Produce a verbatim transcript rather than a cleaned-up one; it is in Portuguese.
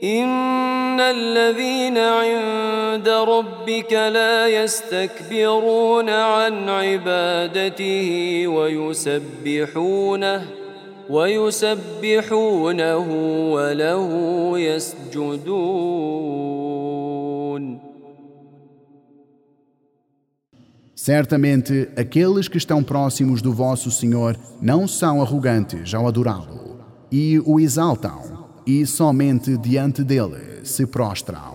إن الذين عند ربك لا يستكبرون عن عبادته ويسبحونه ويسبحونه وله يسجدون. Certamente, aqueles que estão próximos do vosso Senhor não são arrogantes ao adorá-lo, e o exaltam, e somente diante dele se prostram.